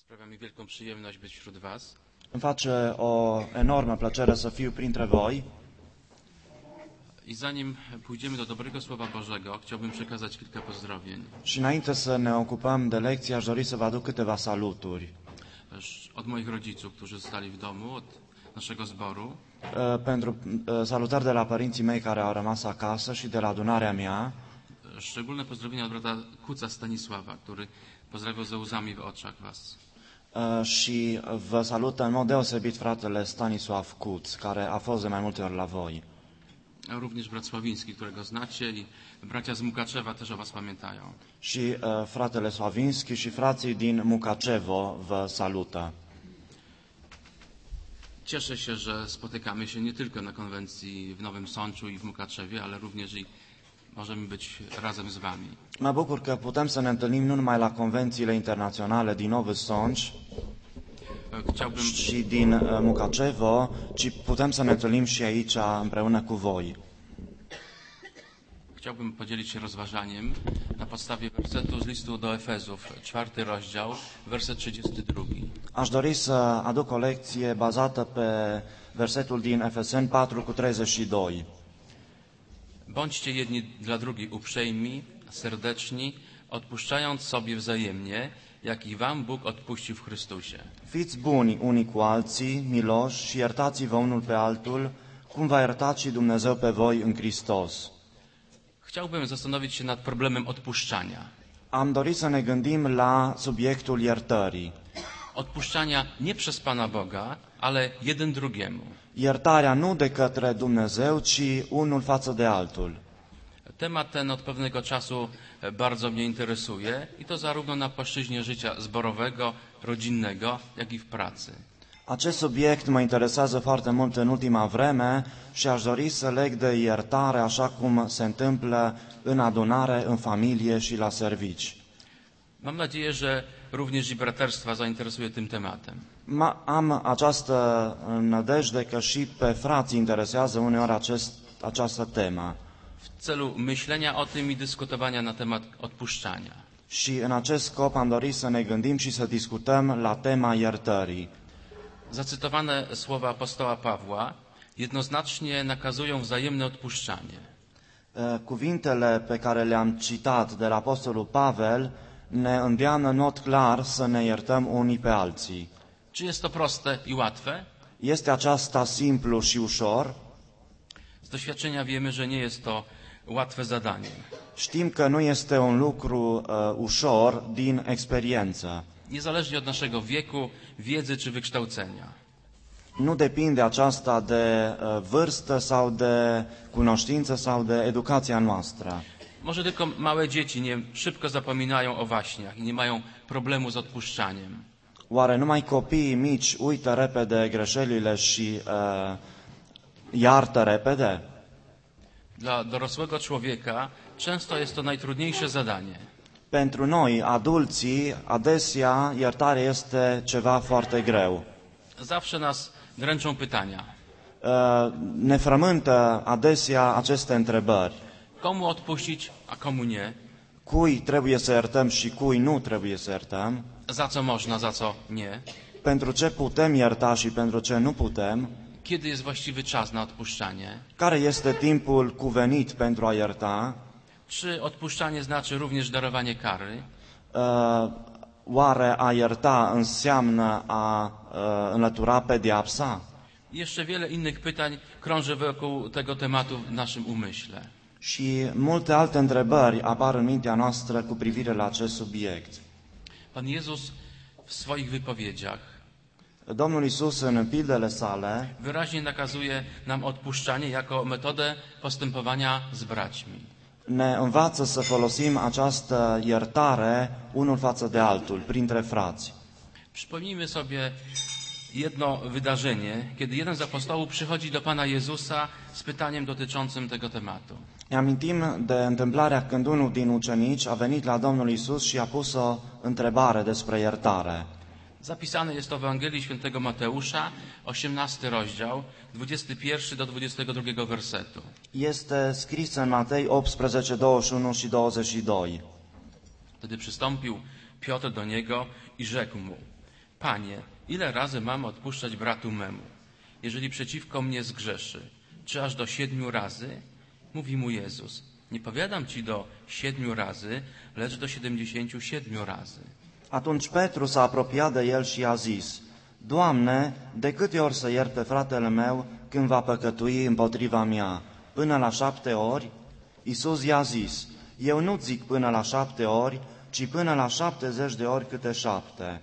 Sprawia mi wielką przyjemność być wśród Was. Îmi face o enormă plăcere să fiu printre voi. I zanim pójdziemy do dobrego Słowa Bożego, chciałbym przekazać kilka pozdrowień. Și înainte să ne ocupăm de lecție, aș dori să vă aduc câteva saluturi. Od moich rodziców, którzy zostali w domu, od naszego zboru. Pentru salutări de la părinții mei care au rămas acasă și de la adunarea mea. Szczególne pozdrowienia od brata Kuca Stanisława, który pozdrawiał ze łzami w oczach Was. Și vă salută în mod deosebit fratele Stanisław Kuc, care a fost de mai multe ori la voi. Również brat Sławiński, którego znacie, i bracia z Mukaczewa też o Was pamiętają. Și fratele Sławiński și frații din Mukacevo vă salută. Cieszę się, że spotykamy się nie tylko na konwencji w Nowym Sączu i w Mukaczewie, ale również i możemy być razem z Wami. Mă bucur că putem să ne întâlnim nu numai la convențiile internaționale din Nowy Sącz și din Mukacevo, ci putem să ne întâlnim și aici împreună cu voi. Chciałbym podzielić się rozważaniem na podstawie wersetu z listu do Efezów, 4 rozdział, werset 32. Aș dori să aduc o lecție bazată pe versetul din Efeseni 4:32. Bądźcie jedni dla drugich uprzejmi, serdeczni, odpuszczając sobie wzajemnie, jak i wam Bóg odpuścił w Chrystusie. Fiți buni unii cu alții, miloși și iertați-vă unul pe altul, cum v-a iertat și Dumnezeu pe voi în Hristos. Chciałbym zastanowić się nad problemem odpuszczania. Am dorit să ne gândim la subiectul iertării. Odpuszczania nie przez Pana Boga, ale jeden drugiemu. Iertarea nu de către Dumnezeu, ci unul față de altul. Temat ten od pewnego czasu bardzo mnie interesuje i to zarówno na płaszczyźnie życia zborowego, rodzinnego, jak i w pracy. Acest subiect mă interesează foarte mult în ultima vreme și aș dori să leg de iertare așa cum se întâmplă în adunare, în familie și la servici. Mam nadzieję, że również i braterstwa zainteresuje tym tematem. Am această nădejde că și pe frați interesează uneori această temă. W celu myślenia o tym i dyskutowania na temat odpuszczania. Și în acest scop am dorit să ne gândim și să discutăm la tema iertării. Zacytowane słowa apostoła Pawła jednoznacznie nakazują wzajemne odpuszczanie. Cuvintele pe care le-am citat de la apostolul Pavel ne îndeamnă în mod clar să ne iertăm unii pe alții. Czy jest to proste i łatwe? Este aceasta simplu și ușor? Z doświadczenia wiemy, że nie jest to łatwe zadanie. Știm că nu este un lucru ușor din experiență. Niezależnie od naszego wieku, wiedzy czy wykształcenia. Nu depinde aceasta de vârstă sau de cunoștință sau de educația noastră. Może tylko małe dzieci szybko zapominają o waśniach i nie mają problemu z odpuszczaniem. Oare numai copiii mici uită repede greșelile și iartă repede? Dla dorosłego człowieka często jest to najtrudniejsze zadanie. Pentru noi, adulții, adesea iertarea este ceva foarte greu. Zawsze nas dręczą pytania. Ne frământă adesea aceste întrebări. Komu odpuścić, a komu nie? Cui trebuie să iertăm și cui nu trebuie să iertăm? Za co można, za co nie? Pentru ce putem ierta și pentru ce nu putem? Kiedy jest właściwy czas na odpuszczanie? Care este timpul cuvenit pentru a ierta? Czy odpuszczanie znaczy również darowanie kary? Oare a ierta înseamnă a înlătura pedeapsa? Jeszcze wiele innych pytań krąży wokół tego tematu w naszym umyśle. Și multe alte întrebări apar în mintea noastră cu privire la acest subiect. Pan Jezus w swoich wypowiedziach Domnul Iisus în pildele sale wyraźnie nakazuje nam odpuszczanie jako metodę postępowania z braćmi. ne învață să folosim această iertare unul față de altul, printre frați. Przypomnijmy sobie jedno wydarzenie, kiedy jeden z apostołów przychodzi do Pana Jezusa z pytaniem dotyczącym tego tematu. Ne amintim de întâmplarea când unul din ucenici a venit la Domnul Iisus și a pus o întrebare despre iertare. Zapisane jest to w Ewangelii Świętego Mateusza, 18 rozdział, 21 do 22 wersetu. Este scris în Matei 18, 21 și 22. Wtedy przystąpił Piotr do niego i rzekł mu: Panie, ile razy mam odpuszczać bratu memu, jeżeli przeciwko mnie zgrzeszy? Czy aż do 7 razy? Mówi mu Jezus, nie powiadam ci do 7 razy, lecz do 77 razy. Atunci Petru s-a apropiat de el și a zis, Doamne, de câte ori să iert pe fratele meu când va păcătui împotriva mea? Până la 7 ori? Iisus i-a zis, eu nu zic până la 7 ori, ci până la 70 de ori câte 7.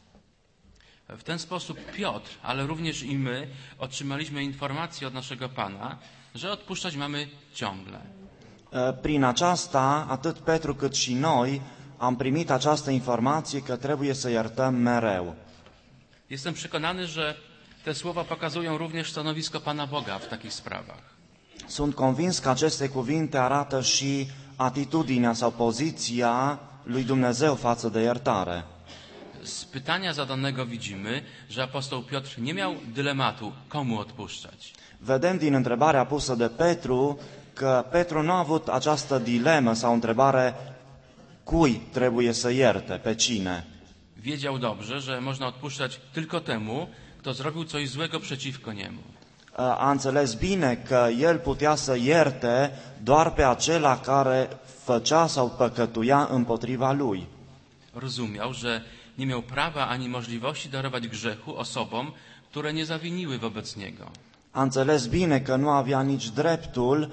W ten sposób Piotr, ale również i my otrzymaliśmy informację od naszego Pana, że odpuszczać mamy ciągle. Prin aceasta, atât Petru cât și noi am primit această informație că trebuie să iertăm mereu. Jestem przekonany, że te słowa pokazują również stanowisko Pana Boga w takich sprawach. Sunt convins că aceste cuvinte arată și atitudinea sau poziția lui Dumnezeu față de iertare. Z pytania zadanego widzimy, że apostoł Piotr nie miał dylematu, komu odpuszczać. Vedem din întrebarea pusă de Petru că Petru nu a avut această dilemă sau întrebare cui trebuie să ierte, pe cine. Wiedział dobrze, że można odpuszczać tylko temu, kto zrobił coś złego przeciwko niemu. A înțeles bine că el putea să ierte doar pe acela care făcea sau păcătuia împotriva lui. Rozumiał, że nie miał prawa ani możliwości darować grzechu osobom, które nie zawiniły wobec niego. A înțeles bine că nu avea nici dreptul,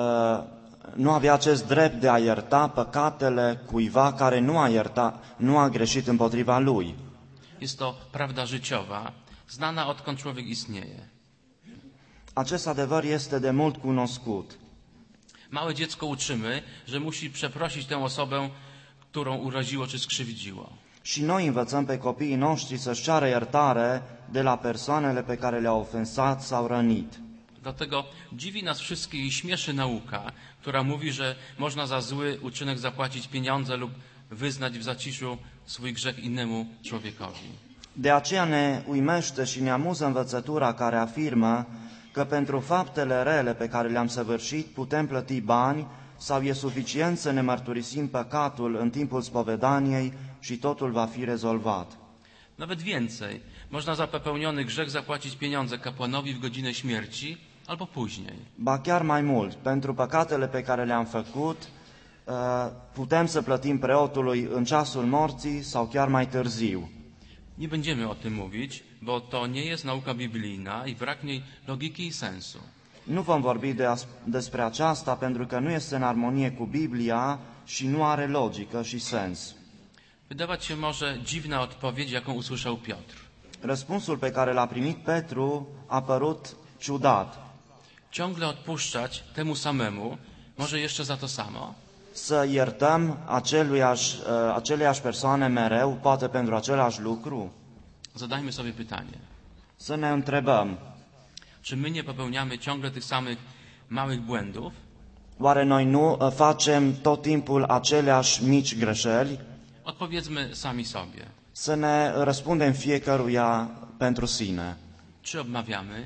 nu avea acest drept de a ierta păcatele cuiva care nu a greșit împotriva lui. Jest to prawda życiowa, znana odkąd człowiek istnieje. Acest adevăr este de mult cunoscut. Małe dziecko uczymy, że musi przeprosić tę osobę, którą uraziło czy skrzywdziło. Și noi învățăm pe copiii noștri să-și ceară iertare de la persoanele pe care le-au ofensat sau rănit. Dlatego dziwi nas wszystkich i śmieszy nauka, która mówi, że można za zły uczynek zapłacić pieniądze lub wyznać w zaciszu swój grzech innemu człowiekowi. De aceea ne uimește și ne amuză învățătura care afirmă că pentru faptele rele pe care le-am săvârșit putem plăti bani sau e suficient să ne mărturisim păcatul în timpul spovedaniei și totul va fi rezolvat. Nawet więcej, można za popełniony grzech zapłacić pieniądze kapłanowi w godzinę śmierci albo później. Ba chiar mai mult, pentru păcatele pe care le-am făcut, putem să plătim preotului în ceasul morții sau chiar mai târziu. Nie będziemy o tym mówić, bo to nie jest nauka biblijna i brak w niej logiki i sensu. Nu vom vorbi despre aceasta pentru că nu este în armonie cu Biblia și nu are logică și sens. Wydawać się może dziwna odpowiedź, jaką usłyszał Piotr. Răspunsul pe care l-a primit Petru a părut ciudat. Ciągle odpuszczać temu samemu, może jeszcze za to samo? Să iertăm aceleiași persoane mereu, poate pentru același lucru? Zadajmy sobie pytanie. Să ne întrebăm, Czy my nie popełniamy ciągle tych samych małych błędów? oare noi nu facem tot timpul aceleași mici greșeli? Odpowiedzmy sami sobie. Să ne răspundem fiecăruia pentru sine. Czy obmawiamy?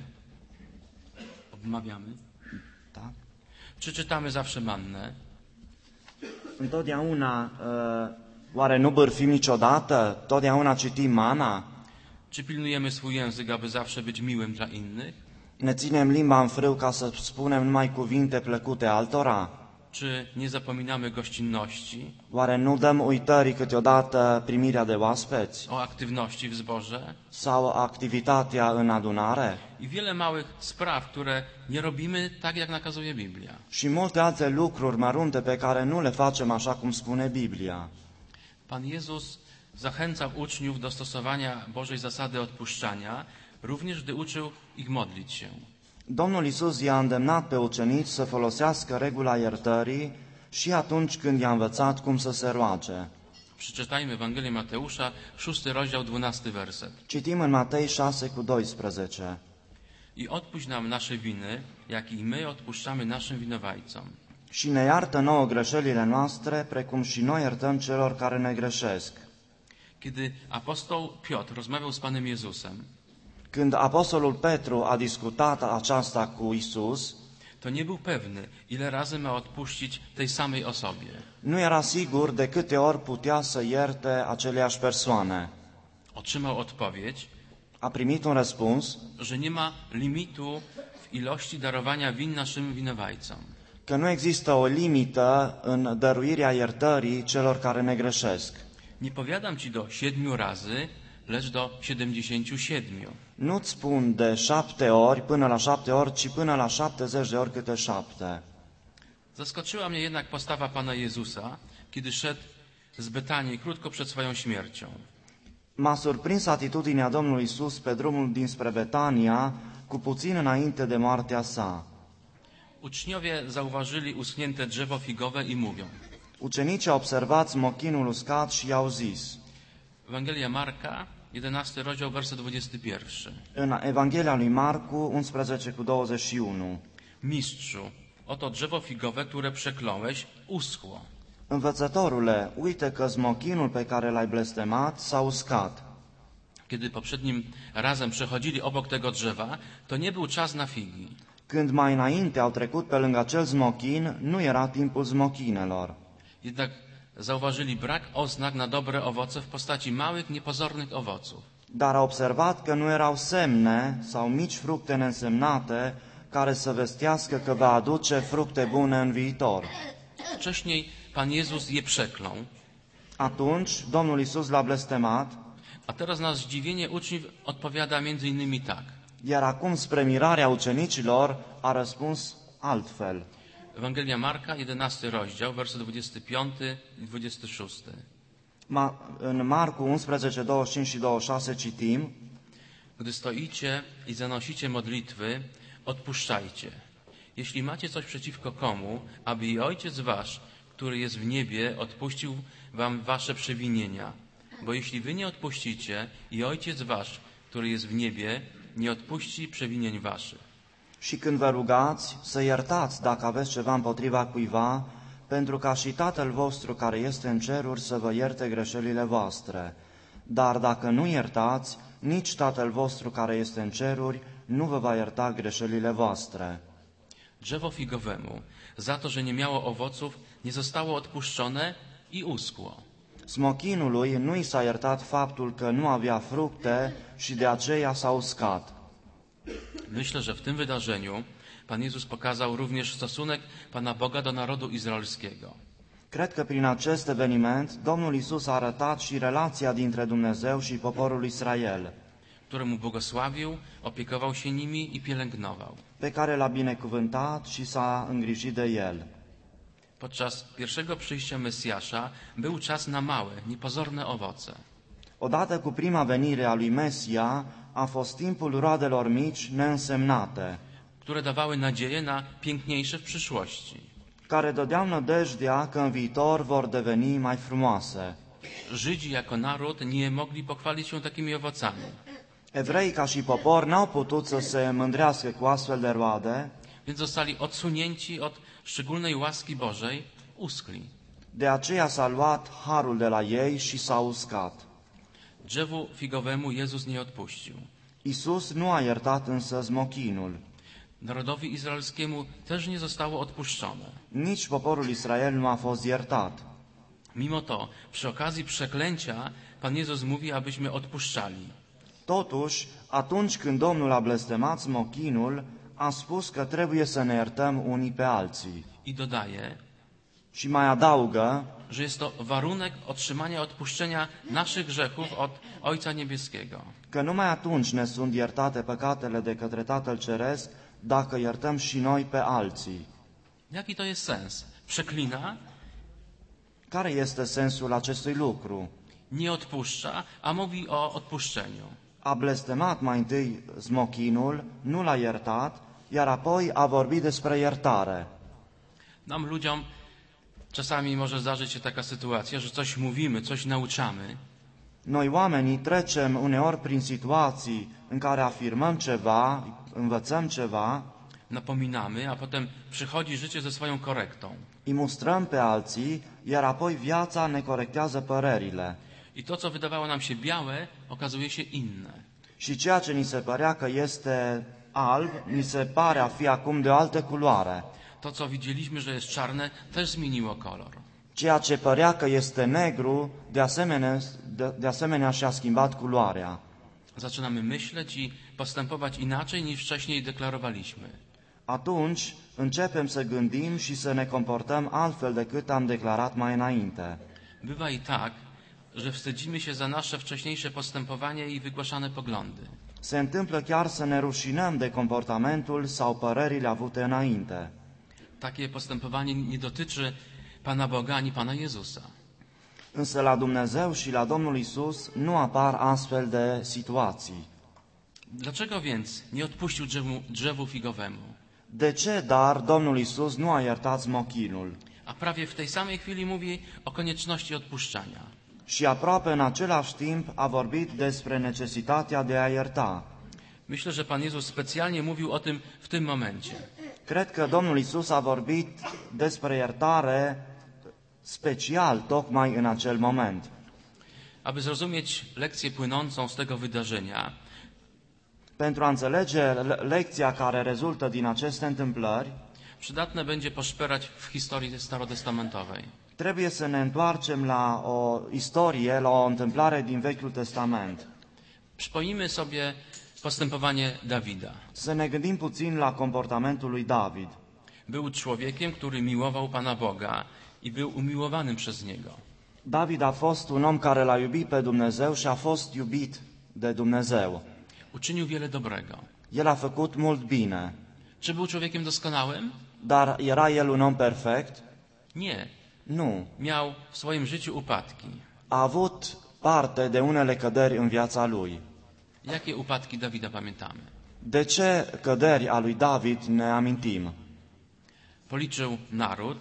Obmawiamy? Da? Czy czytamy zawsze mannę? Întotdeauna, oare nu bârfim niciodată? Totdeauna citim mana? Czy pilnujemy swój język, aby zawsze być miłym dla innych? Ne ținem limba în frâu ca să spunem numai cuvinte plăcute altora? Czy nie zapominamy gościnności, Oare nu dăm uitării câteodată primirea de oaspeți? o aktywności w zborze Sau activitatea în adunare? i wiele małych spraw, które nie robimy tak, jak nakazuje Biblia. Și multe alte lucruri mărunte pe care nu le facem așa cum spune Biblia. Pan Jezus zachęcał uczniów do stosowania Bożej zasady odpuszczania, również gdy uczył ich modlić się. Domnul Iisus i-a îndemnat pe ucenici să folosească regula iertării și atunci când i-a învățat cum să se roage. Przeczytajmy Ewangelię Mateusza, 6 rozdział, 12 werset. Citim în Matei 6:12. I odpuść nam nasze winy, jak i my odpuszczamy naszym winowajcom. Și ne iartă nouă greșelile noastre, precum și noi iertăm celor care ne greșesc. Kiedy apostoł Piotr rozmawiał z Panem Jezusem, Când apostolul Petru a discutat aceasta cu Isus, to nie był pewny, ile razy ma odpuścić tej samej osobie. nu era sigur de câte ori putea să ierte aceleași persoane. otrzymał odpowiedź, a primit un răspuns że nie ma limitu w ilości darowania win naszym winowajcom. că nu există o limită în dăruirea iertării celor care ne greșesc. Nie powiadam ci do 7 razy, lecz do 77. Nu-ți spun de 7 ori până la 7 ori, ci până la 70 de ori câte 7. Zaskoczyła mnie jednak postawa Pana Jezusa, kiedy szedł z Betanii krótko przed swoją śmiercią. M-a surprins atitudinea Domnului Isus pe drumul dinspre Betania, cu puțin înainte de moartea sa. Uczniowie zauważyli uschnięte drzewo figowe i mówią. Ucenicii au observat smochinul uscat și i-au zis. Ewangelia Marka, 11 rozdział, werset 21. În Evanghelia lui Marcu 11:21. Mistrzu, oto drzewo figowe, które przekląłeś, uschło. Învățătorule, uite că smochinul pe care l-ai blestemat s-a uscat. Kiedy poprzednim razem przechodzili obok tego drzewa, to nie był czas na figi. Când mai înainte au trecut pe lângă acel smochin, nu era timpul smochinelor. Jednak zauważyli brak oznak na dobre owoce w postaci małych, niepozornych owoców. Dar au observat că nu erau semne sau mici fructe neînsemnate care să vestească că va aduce fructe bune în viitor. Wcześniej Pan Jezus je przeklął, Atunci, Domnul Isus l-a blestemat, a teraz na zdziwienie uczniów odpowiada między innymi tak. iar acum, spre mirarea ucenicilor, a răspuns altfel. Ewangelia Marka, 11 rozdział, werset 25 i 26. În Marcu 11, 25 și 26 citim: Gdy stoicie i zanosicie modlitwy, odpuszczajcie. Jeśli macie coś przeciwko komu, aby i Ojciec wasz, który jest w niebie, odpuścił wam wasze przewinienia. Bo jeśli wy nie odpuścicie, i Ojciec wasz, który jest w niebie, nie odpuści przewinień waszych. Și când vă rugați, să iertați dacă aveți ceva împotriva cuiva, pentru ca și Tatăl vostru care este în ceruri să vă ierte greșelile voastre. Dar dacă nu iertați, nici Tatăl vostru care este în ceruri nu vă va ierta greșelile voastre. Drzewo figowemu, za to, że nie miało owoców, nie zostało odpuszczone i uschło. Smochinului nu i s-a iertat faptul că nu avea fructe și de aceea s-a uscat. Myślę, że w tym wydarzeniu Pan Jezus pokazał również stosunek Pana Boga do narodu izraelskiego. Cred că prin acest eveniment Domnul Isus a arătat și relația dintre Dumnezeu și poporul Israel, któremu błogosławił, opiekował się nimi i pielęgnował. pe care l-a binecuvântat și s-a îngrijit de el. Podczas pierwszego przyjścia Mesjasza był czas na małe, niepozorne owoce. Odată cu prima venire a lui Mesia, a fost timpul roadelor mici, neînsemnate, które dawały nadzieję na piękniejsze w przyszłości. care dădeau nădejdea că în viitor vor deveni mai frumoase. Żydzi jako naród nie mogli pochwalić się takimi owocami. Evrei ca și popor n-au putut să se mândrească cu astfel de roade, Więc zostali odsunięci od szczególnej łaski Bożej, uschli. de aceea s-a luat harul de la ei și s-a uscat. Drzewu figowemu Jezus nie odpuścił. Isus nu a iertat însă smochinul. Narodowi izraelskiemu też nie zostało odpuszczone. Nici poporul Israel nu a fost iertat. Mimo to, przy okazji przeklęcia, Pan Jezus mówi, abyśmy odpuszczali. Totuși, atunci când Domnul a blestemat smochinul, a spus că trebuie să ne iertăm unii pe alții. I dodaje, Și mai adaugă że jest to warunek otrzymania odpuszczenia naszych grzechów od Ojca Niebieskiego. că numai atunci ne sunt iertate păcatele de către Tatăl Ceresc, dacă iertăm și noi pe alții. Jaki to jest sens? Przeklina, Care este sensul acestui lucru? nie odpuszcza, a mówi o odpuszczeniu. A blestemat mai întâi smochinul, nu l-a iertat, iar apoi a vorbit despre iertare. Nam ludziom czasami może zdarzyć się taka sytuacja, że coś mówimy, coś nauczamy, Noi oamenii trecem uneori prin situații în care afirmăm ceva, învățăm ceva, napominamy, a potem przychodzi życie ze swoją korektą. îi mustrăm pe alții, iar apoi viața ne corectează părerile. I to, co wydawało nam się białe, okazuje się inne. Și ceea ce ni se părea că este alb, ni se pare a fi acum de o altă culoare. To, co widzieliśmy, że jest czarne, też zmieniło kolor. Ceea ce părea că este negru, de asemenea și-a schimbat culoarea. Zaczynamy myśleć i postępować inaczej niż wcześniej deklarowaliśmy. Atunci începem să gândim și să ne comportăm altfel decât am declarat mai înainte. Bywa i tak, że wstydzimy się za nasze wcześniejsze postępowanie i wygłaszane poglądy. Se întâmplă chiar să ne rușinăm de comportamentul sau părerile avute înainte. Takie postępowanie nie dotyczy Pana Boga ani Pana Jezusa. Însă la Dumnezeu și la Domnul Isus nu apar astfel de situații. Dlaczego więc nie odpuścił drzewu figowemu? De ce, dar, Domnul Isus nu a iertat smochinul? A prawie w tej samej chwili mówi o konieczności odpuszczania. Și aproape în același timp a vorbit despre necesitatea de a ierta. Myślę, że Pan Jezus specjalnie mówił o tym w tym momencie. Cred că Domnul Isus a vorbit despre iertare special tocmai în acel moment. Aby zrozumieć lekcję płynącą z tego wydarzenia, Pentru a înțelege lecția care rezultă din aceste întâmplări, przydatne będzie poszperać w historii starotestamentowej. trebuie să ne întoarcem la o istorie, la o întâmplare din Vechiul Testament. Przypomnijmy sobie postępowanie Dawida. Să ne gândim puțin la comportamentul lui David. Był człowiekiem, który miłował Pana Boga i był umiłowanym przez Niego. David a fost un om care l-a iubit pe Dumnezeu și a fost iubit de Dumnezeu. Uczynił wiele dobrego. El a făcut mult bine, Czy był człowiekiem doskonałym? dar era el un om perfect? Nie. Nu. Miał w swoim życiu upadki. A avut parte de unele căderi în viața lui. Jakie upadki Dawida pamiętamy? De ce căderi a lui David ne amintim? Policzył naród,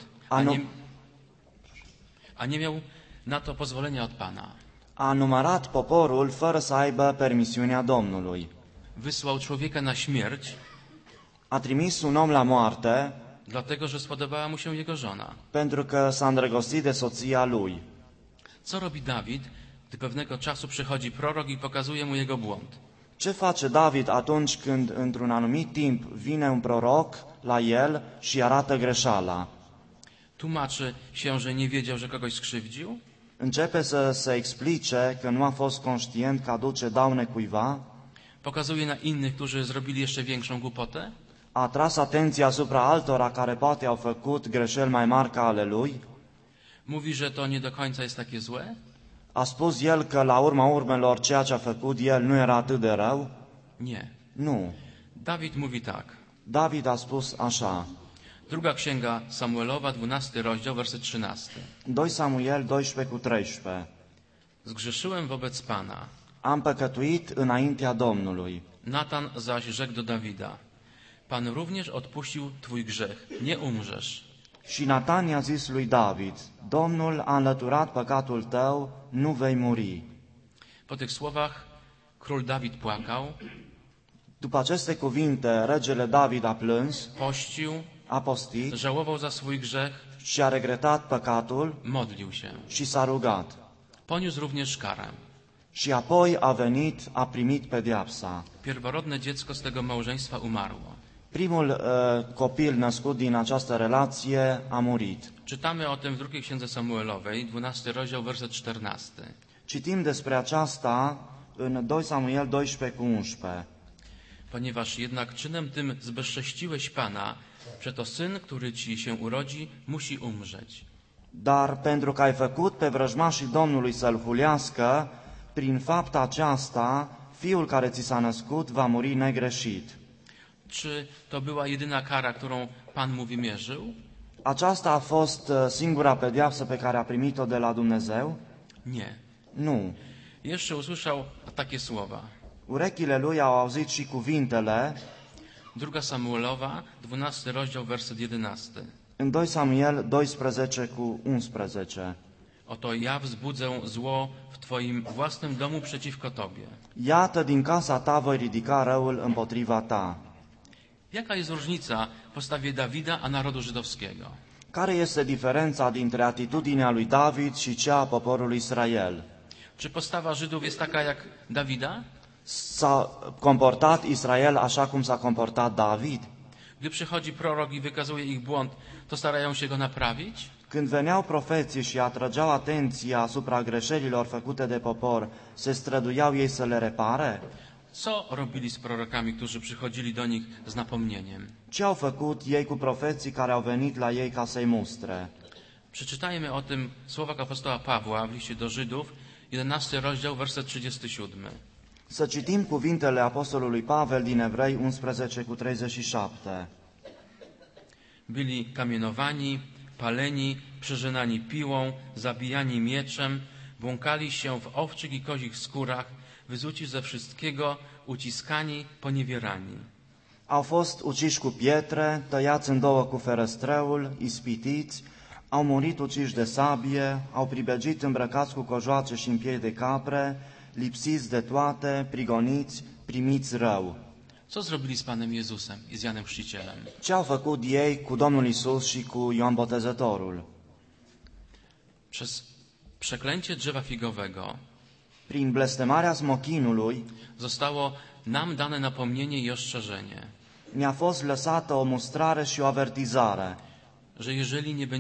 a nie miał na to pozwolenia od Pana. A numărat poporul fără să aibă permisiunea Domnului. Wysłał człowieka na śmierć, A trimis un om la moarte dlatego że spodobała mu się jego żona. pentru că s-a îndrăgostit de soția lui. Co robi Dawid, gdy pewnego czasu przychodzi prorok i pokazuje mu jego błąd? Ce face David atunci când într-un anumit timp vine un proroc la el și arată greșeala? Tłumaczy się, że nie wiedział, że kogoś skrzywdził? Începe să se explice că nu a fost conștient că aduce daune cuiva? Pokazuje na innych, którzy zrobili jeszcze większą głupotę? A tras atenția asupra altora care poate au făcut greșeli mai mari ca ale lui? Mówi, że to nie do końca jest takie złe? A spus el că la urma urmelor ceea ce a făcut el nu era atât de rău? Nie. Nu. Dawid mówi tak. David a spus așa. Druga księga Samuelowa, 12 rozdział, werset 13. 2 Samuel 12:13. Zgrzeszyłem wobec Pana. Am păcătuit înaintea Domnului. Natan zaś rzekł do Dawida. Pan również odpuścił twój grzech. Nie umrzesz. Și Natan i-a zis lui David, Domnul a înlăturat păcatul tău, nu vei muri. Po tych słowach król Dawid płakał, După aceste cuvinte, regele David a plâns, pościł, a postit żałował za swój grzech, și a regretat păcatul modlił się. și s-a rugat. Poniósł również karę. Și apoi a venit, a primit pedeapsa. Pierworodne dziecko z tego małżeństwa umarło. Primul copil născut din această relație a murit. Czytamy o tym w drugiej księdze Samuelowej, 12 rozdział, werset 14. Citim despre aceasta în 2 Samuel 12:11. Ponieważ jednak czynem tym zbezcześciłeś Pana, przeto syn, który ci się urodzi, musi umrzeć. Dar pentru că ai făcut pe vrăjmașii Domnului să-l hulească, prin fapta aceasta, fiul care ți s-a născut va muri negreșit. Czy to była jedyna kara, którą Pan mu wymierzył? Aceasta a fost singura pedeapsă pe care a primit-o de la Dumnezeu? Nie. Nu. Jeszcze usłyszał takie słowa. Urechile lui au auzit și cuvintele Druga Samuelowa, 12 rozdział, werset 11. în 2 Samuel 12:11. Oto ja wzbudzę zło w Twoim własnym domu przeciwko Tobie. Iată, din casa ta voi ridica răul împotriva ta. Jaka jest różnica w postawie Dawida a narodu żydowskiego? Care este diferența dintre atitudinea lui David și cea a poporului Israel? Czy postawa Żydów jest taka jak Dawida? S-a comportat Israel așa cum s-a comportat David? Gdy przychodzi prorok i wykazuje ich błąd, to starają się go naprawić? Când veneau profeții și atrăgeau atenția asupra greșelilor făcute de popor, se străduiau ei să le repare? Co robili z prorokami, którzy przychodzili do nich z napomnieniem? Ce au făcut ei cu profeții care au venit la ei ca să-i mustre? Przeczytajmy o tym słowach apostoła Pawła w liście do Żydów, 11 rozdział, werset 37. Să citim cuvintele apostolului Pavel din Evrei 11:37. Byli kamienowani, paleni, przeżynani piłą, zabijani mieczem, błąkali się w owczych i kozich skórach, wyzuci ze wszystkiego, uciskani, poniewierani. Au fost uciși cu pietre, tăiați în două cu ferăstrăul, ispitiți, au murit uciși de sabie, au pribegit îmbrăcați cu cojoace și în piei de capre, lipsiți de toate, prigoniți, primiți rău. Co zrobili z Panem Jezusem i z Janem Chrzcicielem? Ce au făcut ei cu Domnul Isus și cu Ioan Botezătorul? Przez przeklęcie drzewa figowego Prin blestemarea smochinului zostało nam dane napomnienie i ostrzeżenie, ne-a fost lăsată o mustrare și o avertizare. że jeżeli nie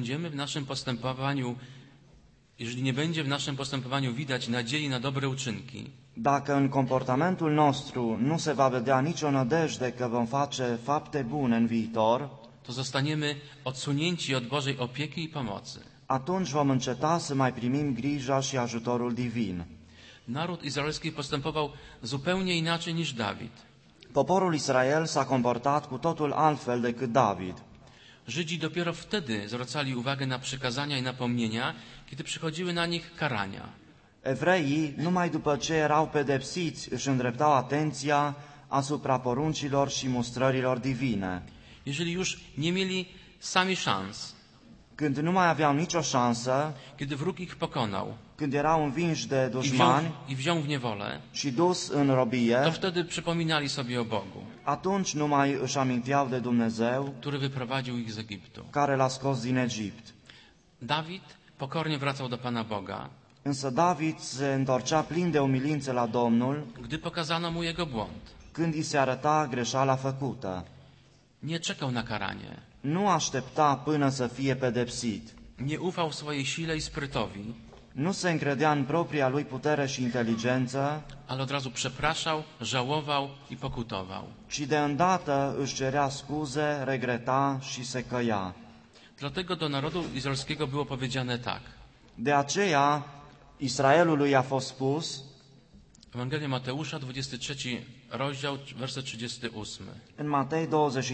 będzie w naszym postępowaniu widać nadziei na dobre uczynki, Dacă în comportamentul nostru nu se va vedea nicio nădejde că vom face fapte bune în viitor, to zostaniemy odsunięci od Bożej opieki i pomocy. atunci vom înceta să mai primim grija și ajutorul divin. Naród izraelski postępował zupełnie inaczej niż Dawid. Poporul Israel s-a comportat cu totul altfel decât David. Żydzi dopiero wtedy zwracali uwagę na przykazania i napomnienia, kiedy przychodziły na nich karania. Evreii, numai după ce erau pedepsiți, își îndreptau atenția asupra poruncilor și mustrărilor divine. Jeżeli już nie mieli sami szans, Când nu mai aveau nicio șansă, kiedy wróg ich pokonał când erau învinși de dușmani i wziął w niewolę, și dus în robie, to wtedy przypominali sobie o Bogu, atunci nu mai își aminteau de Dumnezeu który wyprowadził ich z Egiptu. care l-a scos din Egipt. Dawid pokornie wracał do Pana Boga, Însă David se întorcea plin de umilință la Domnul gdy pokazano mu jego błąd. când îi se arăta greșeala făcută. Nie czekał na karanie, Nu aștepta până să fie pedepsit. nie ufał swojej sile i sprytowi, Nu se încredea în propria lui putere și inteligență, ale od razu przepraszał, żałował i pokutował. ci de îndată își cerea scuze, regreta și se căia. Dlatego do narodu izraelskiego było powiedziane tak. De aceea, Israelului a fost spus, Ewangelia Mateusza, 23 rozdział, werset 38. în Matei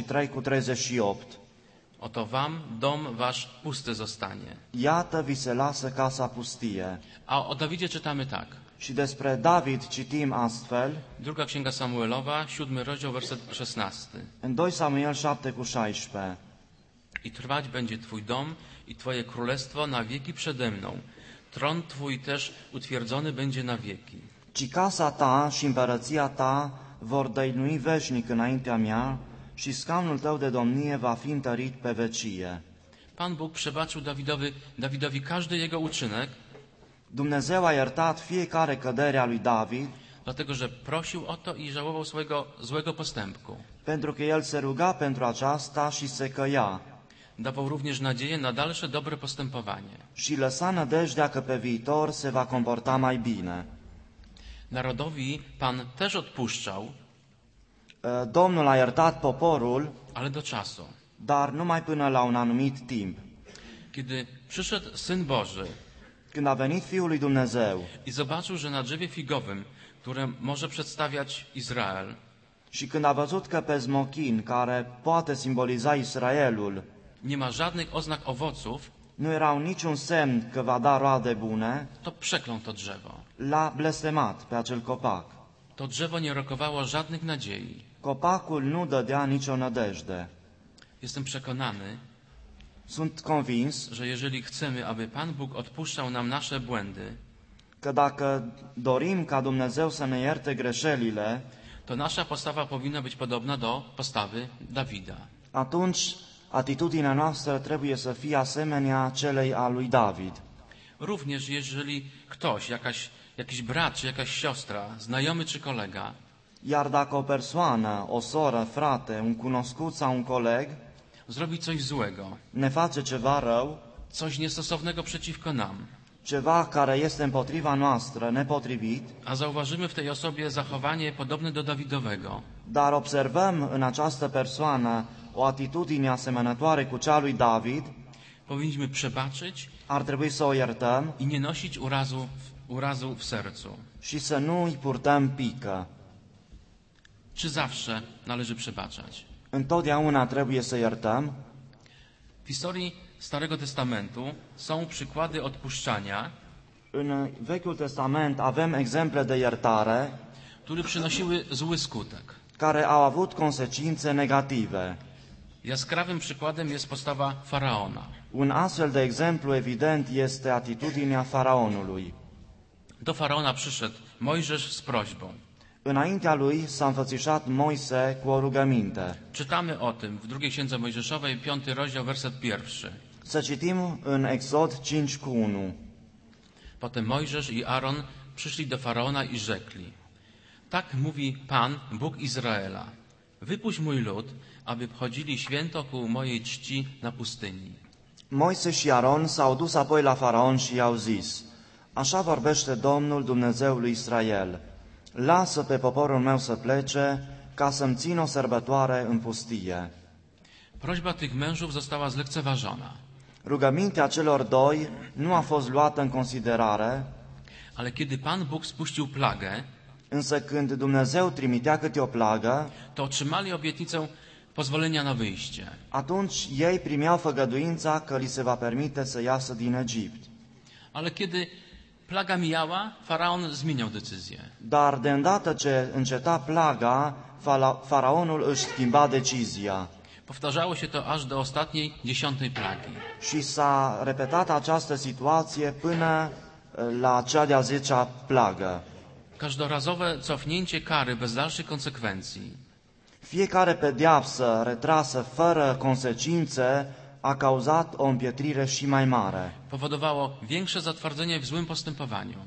23:38, Oto wam dom wasz pusty zostanie. Iată vi se lasă casa pustie. A o Dawidzie czytamy tak. Și despre David citim astfel, Druga Księga Samuelowa, 7 rozdział, werset 16. în 2 Samuel 7:16. I trwać będzie twój dom i twoje królestwo na wieki przede mną. Tron twój też utwierdzony będzie na wieki. Ci casa ta și împărăția ta vor dăinui veșnic înaintea mea și scaunul tău de domnie va fi întărit pe vecie. Pan Bóg przebaczył Dawidowi każdy jego uczynek, Dumnezeu a iertat fiecare cădere a lui David, dlatego że prosił o to i żałował swojego złego postępku. pentru că el se ruga pentru aceasta și se căia Dawał również nadzieję na dalsze dobre postępowanie. și lăsa nădejdea că pe viitor se va comporta mai bine. Narodowi Pan też odpuszczał, Domnul a iertat poporul, ale do czasu. dar numai până la un anumit timp. Kiedy przyszedł Syn Boży Când a venit Fiul lui Dumnezeu i zobaczył, że na drzewie figowym, które może przedstawiać Izrael, și când a văzut că pe smochin, care poate simboliza Israelul, nie ma żadnych oznak owoców, nu erau niciun semn că va da roade bune, to przeklął to drzewo. l-a blestemat pe acel copac. To drzewo nie rokowało żadnych nadziei. Copacul nu dădea nicio nădejde. Jestem przekonany, Sunt convins że jeżeli chcemy, aby Pan Bóg odpuszczał nam nasze błędy, că dacă dorim ca Dumnezeu să ne ierte greșelile, to nasza postawa powinna być podobna do postawy Dawida. atunci atitudinea noastră trebuie să fie asemenea celei a lui David. Również jeżeli ktoś, jakiś brat czy jakaś siostra, znajomy czy kolega, Iar dacă o persoană, o soră, frate, un cunoscut sau un coleg zrobi coś złego, ne face ceva rău, coś niestosownego przeciwko nam, ceva care este împotriva noastră, nepotrivit, a zauważymy w tej osobie zachowanie podobne do Dawidowego, dar observăm în această persoană o atitudine asemănătoare cu cea lui David, powinniśmy przebaczyć ar trebui să o iertăm i nie nosić urazu w sercu. și să nu îi purtăm pică. Czy zawsze należy przebaczać? Întotdeauna trebuie să iertăm. W historii Starego Testamentu są przykłady odpuszczania, În Vechiul Testament avem exemple de iertare które przynosiły zły skutek. care au avut consecințe negative. Jaskrawym przykładem jest postawa Faraona. Un astfel de exemplu evident este atitudinea faraonului. Do Faraona przyszedł Mojżesz z prośbą. Înaintea lui s-a înfățișat Moise cu o rugăminte. Czytamy o tym w drugiej księdze Mojżeszowej, 5 rozdział, werset 1. Să citim în Exod 5:1. Potem Mojżesz i Aaron przyszli do Faraona i rzekli: Tak mówi Pan, Bóg Izraela: Wypuść mój lud, aby chodzili święto ku mojej czci na pustyni. Moise și Aron s-au dus apoi la faraon și i-au zis: Așa vorbește Domnul Dumnezeul lui Israel: Lasă pe poporul meu să plece, ca să-mi țin o sărbătoare în pustie. Prośba tych mężów została zlekceważona, Rugămintea celor doi nu a fost luată în considerare, ale kiedy Pan Bóg spuścił plagę, însă când Dumnezeu trimitea câte o plagă, to otrzymali obietnicę pozwolenia na wyjście. atunci ei primeau făgăduința că li se va permite să iasă din Egipt. Ale kiedy plaga mijała, Faraon zmieniał decyzję. Dar de îndată ce înceta plaga, faraonul își schimba decizia. Powtarzało się to aż do ostatniej, 10. plagi. Și s-a repetat această situație până la cea de-a 10-a plagă. Każdorazowe cofnięcie kary bez dalszych konsekwencji Fiecare pedeapsă retrasă fără consecințe a cauzat o împietrire și mai mare. powodowało większe zatwardzenie w złym postępowaniu.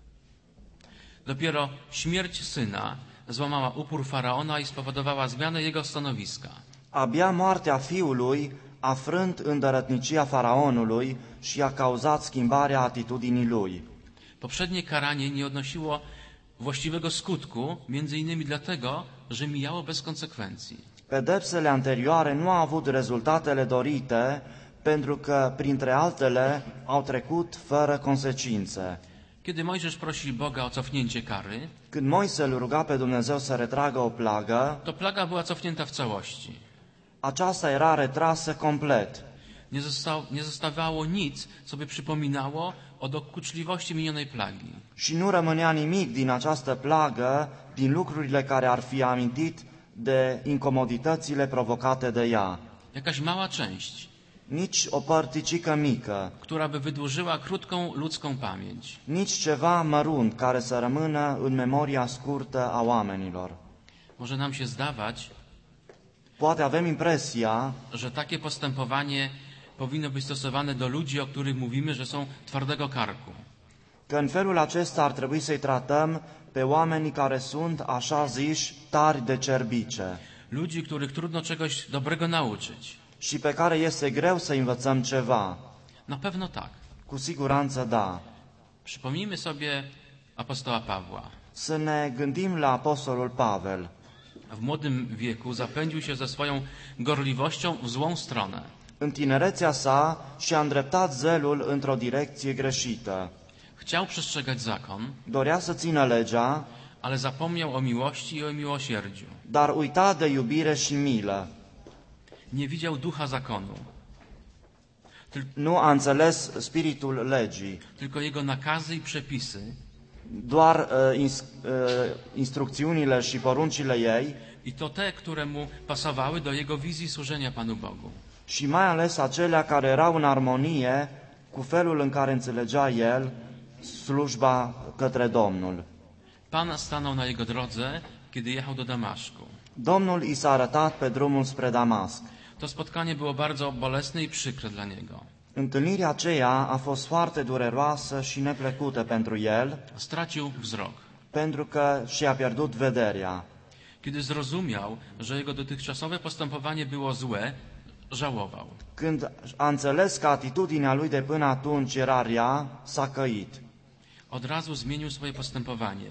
Dopiero śmierć syna złamała upór Faraona i spowodowała zmianę jego stanowiska. Abia moartea fiului a frânt îndărătnicia faraonului și a cauzat schimbarea atitudinii lui. Poprzednie karanie nie odnosiło właściwego skutku, między innymi dlatego, że mijało bez konsekwencji. Pedepsele anterioare nu au avut rezultatele dorite pentru că, printre altele, au trecut fără consecințe. Kiedy Mojżesz prosi Boga o cofnięcie kary, Când Moise îl ruga pe Dumnezeu să retragă o plagă, to plaga była cofnięta w całości. aceasta era retrasă complet. Nie zostawało nic, co by przypominało o dokuczliwości minionej plagi. Și nu rămânea nimic din această plagă, din lucrurile care ar fi amintit de incomoditățile provocate de ea. Jakaś mała część, Nici o părticică mică, która by wydłużyła krótką ludzką pamięć. nici ceva mărunt care să rămână în memoria scurtă a oamenilor. Może nam się zdawać, Poate avem impresia że takie postępowanie powinno być stosowane do ludzi, o których mówimy, że są twardego karku. că în felul acesta ar trebui să-i tratăm pe oamenii care sunt, așa ziși, tari de cerbice Ludzi, których trudno czegoś dobrego nauczyć. și pe care este greu să învățăm ceva. Na pewno tak. Cu siguranță da. Przypomnijmy sobie apostoła Pawła. Să ne gândim la apostolul Pavel. W młodym wieku zapędził się ze swoją gorliwością w złą stronę. În tinerețea sa și-a îndreptat zelul într-o direcție greșită. Chciał przestrzegać zakon, Dorea să țină legea, ale zapomniał o miłości i o miłosierdziu. dar uita de iubire și milă. Nie widział ducha zakonu, Nu a înțeles spiritul legii, tylko jego nakazy i przepisy, doar instrucțiunile și poruncile ei i to te, które mu pasowały do jego wizji służenia Panu Bogu. și mai ales acelea care erau în armonie cu felul în care înțelegea el slujba către Domnul. Pan stanął na jego drodze, kiedy jechał do Damaszku. Domnul i s-a arătat pe drumul spre Damasc. To spotkanie było bardzo bolesne i przykre dla niego. Întâlnirea aceea a fost foarte dureroasă și neplăcută pentru el, Stracił wzrok. pentru că și-a pierdut vederea. Kiedy zrozumiał, że jego dotychczasowe postępowanie było złe, żałował. Când a înțeles că atitudinea lui de până atunci era rea, s-a căit Od razu zmienił swoje postępowanie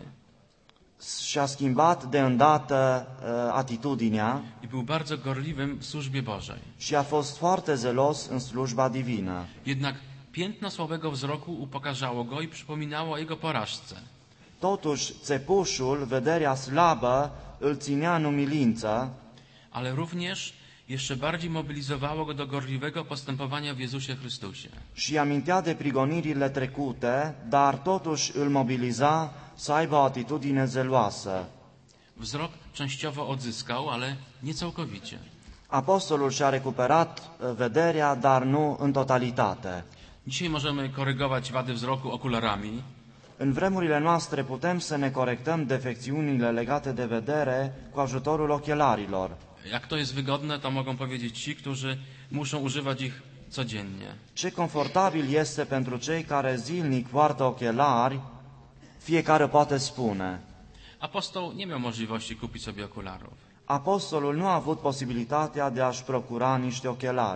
și-a schimbat de îndată atitudinea i był bardzo gorliwym w służbie Bożej. și a fost foarte zelos în slujba divină. Jednak piętno słabego wzroku upokarzało go i przypominało o jego porażce. Totuși, țepușul, vederea slabă, îl ținea în umilință, Ale również jeszcze bardziej mobilizowało go do gorliwego postępowania w Jezusie Chrystusie. și amintea de prigonirile trecute, dar totuși îl mobiliza să aibă o atitudine zeloasă. Wzrok częściowo odzyskał, ale nie całkowicie. Apostolul și-a recuperat vederea, dar nu în totalitate. Dzisiaj możemy korygować wady wzroku okularami, În vremurile noastre putem să ne corectăm defecțiunile legate de vedere cu ajutorul ochelarilor. Jak to jest wygodne, to mogą powiedzieć ci, którzy muszą używać ich codziennie. Ce confortabil este pentru cei care zilnic poartă ochelari, fiecare poate spune. Apostoł nie miał możliwości kupić sobie okularów. Apostolul nu a avut posibilitatea de a-și procura niște ochelari.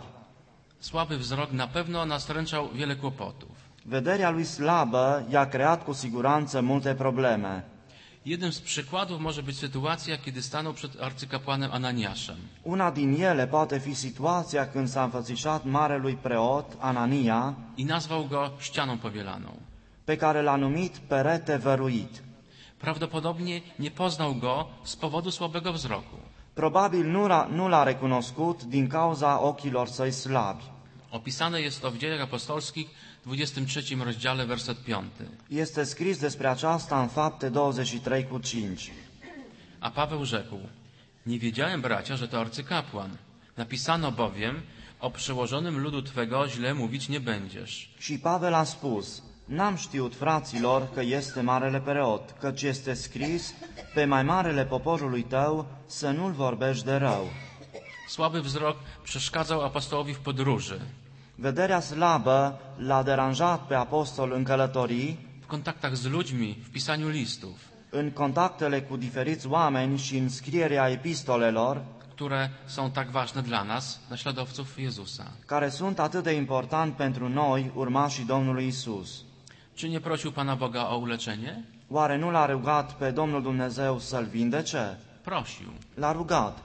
Słaby wzrok na pewno nastręczał wiele kłopotów. Vederea lui slabă i-a creat cu siguranță multe probleme. Jednym z przykładów może być sytuacja, kiedy stanął przed arcykapłanem Ananiaszem. Una din ele poate fi situația când s-a înfățișat marelui preot Anania, I nazwał go ścianą powielaną. pe care l-a numit perete văruit. Prawdopodobnie nie poznał go z powodu słabego wzroku. Probabil nu l-a recunoscut din cauza ochilor săi slabi. Opisane jest to w Dziejach Apostolskich, 23 rozdziale, werset 5. Este scris despre aceasta în Fapte 23:5. A Paweł rzekł: Nie wiedziałem, bracia, że to arcykapłan. Napisano bowiem: o przełożonym ludu Twego źle mówić nie będziesz. Și Pavel a spus, n-am știut, fraților, că este marele preot, căci este scris, pe mai marele poporului tău să nu-l vorbești de rău. Słaby wzrok przeszkadzał apostołowi w podróży, Vederea slabă l-a deranjat pe apostol în călătorii, w kontaktach z ludźmi, w pisaniu listów, în contactele cu diferiți oameni și în scrierea epistolelor, które są tak ważne dla nas, naśladowców Jezusa. care sunt atât de important pentru noi, urmașii Domnului Isus. Czy nie prosił Pana Boga o uleczenie? Oare nu l-a rugat pe Domnul Dumnezeu să-l vindece? Prosił. L-a rugat.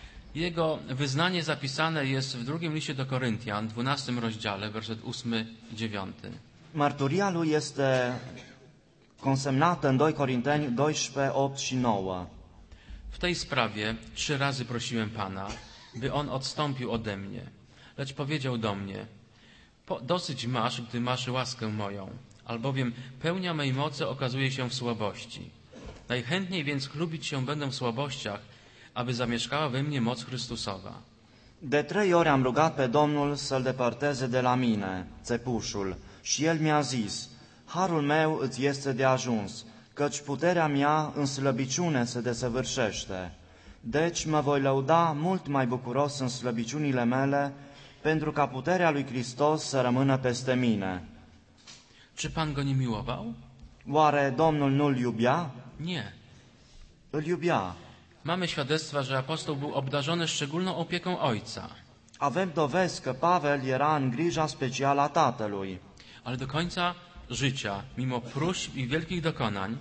Jego wyznanie zapisane jest w drugim liście do Koryntian, 12 rozdziale, werset 8-9. Mărturia lui este consemnată în 2 Corinteni 12, 8 și 9. W tej sprawie 3 razy prosiłem Pana, by On odstąpił ode mnie. Lecz powiedział do mnie: dosyć masz, gdy masz łaskę moją, albowiem pełnia mej mocy okazuje się w słabości. Najchętniej więc chlubić się będę w słabościach, aby zamieszkała we mnie moc Chrystusowa. De 3 ori am rugat pe Domnul să-l depărteze de la mine, țepușul, și el mi-a zis, harul meu îți este de ajuns, căci puterea mea în slăbiciune se desăvârșește. Deci mă voi lăuda mult mai bucuros în slăbiciunile mele, pentru ca puterea lui Hristos să rămână peste mine. Czy Pan go nie miłował? Oare Domnul nu-l iubea? Nie. Îl iubea. Mamy świadectwa, że apostoł był obdarzony szczególną opieką Ojca, Avem dovezi că Pavel era în grija specială a tatălui. ale do końca życia, mimo próśb i wielkich dokonań,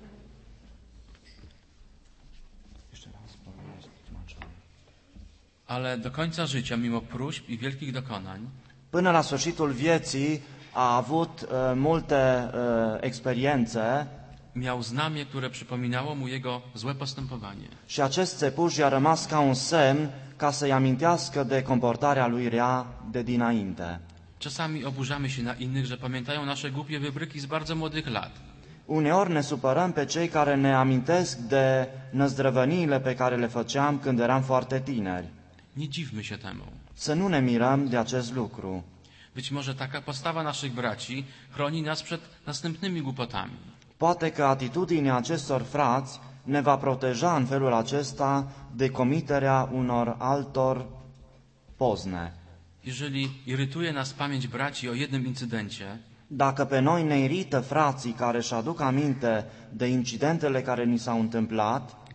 Până la sfârșitul vieții a avut multe experiențe miał znamie, które przypominało mu jego złe postępowanie. și acest țepuș i-a rămas ca un semn ca să-i amintească de comportarea lui rea de dinainte. Czasami oburzamy się na innych, że pamiętają nasze głupie wybryki z bardzo młodych lat. Uneori ne supărăm pe cei care ne amintesc de năzdrăvăniile pe care le făceam când eram foarte tineri. Nie dziwmy się temu. Să nu ne mirăm de acest lucru. Być może taka postawa naszych braci chroni nas przed następnymi głupotami. Poate că atitudinea acestor frați ne va proteja în felul acesta de comiterea unor altor pozne. Jeżeli irytuje nas pamięć braci o jednym incydencie, Dacă pe noi ne irită frații care își aduc aminte de incidentele care ni s-au întâmplat,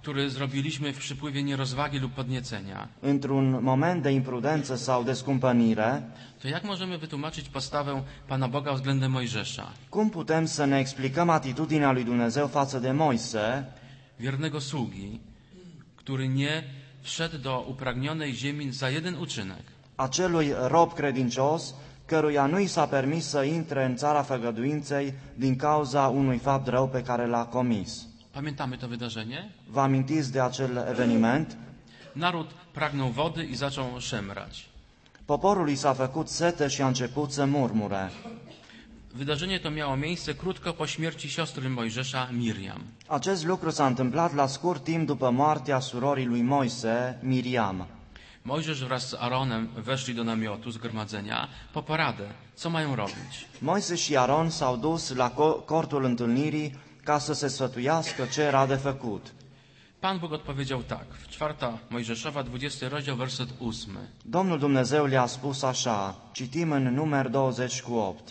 który zrobiliśmy w przypływie nierozwagi lub podniecenia, într-un moment de imprudență sau descumpănire, to jak możemy wytłumaczyć postawę Pana Boga względem Mojżesza, cum putem să ne explicăm atitudinea lui Dumnezeu față de Moise, wiernego sługi, który nie wszedł do upragnionej ziemi za jeden uczynek, acelui rob credincios, căruia nu i s-a permis să intre în țara făgăduinței din cauza unui fapt rău pe care l-a comis? Pamiętamy to wydarzenie? Vă amintiți de acel eveniment? Naród pragnął wody i zaczął szemrać. Poporul i s-a făcut sete și a început să murmure. Wydarzenie to miało miejsce krótko po śmierci siostry Mojżesza, Miriam. Acest lucru s-a întâmplat la scurt timp după moartea surorii lui Moise, Miriam. Mojżesz wraz z Aaronem weszli do namiotu zgromadzenia po poradę, co mają robić. Moise și Aron s-au dus la cortul întâlnirii ca să se sfătuiască ce era de făcut. Pan Bóg odpowiedział tak, w 4 Mojżeszowa, 20 rozdział, werset 8. Domnul Dumnezeu le-a spus așa, citim în Numer 28.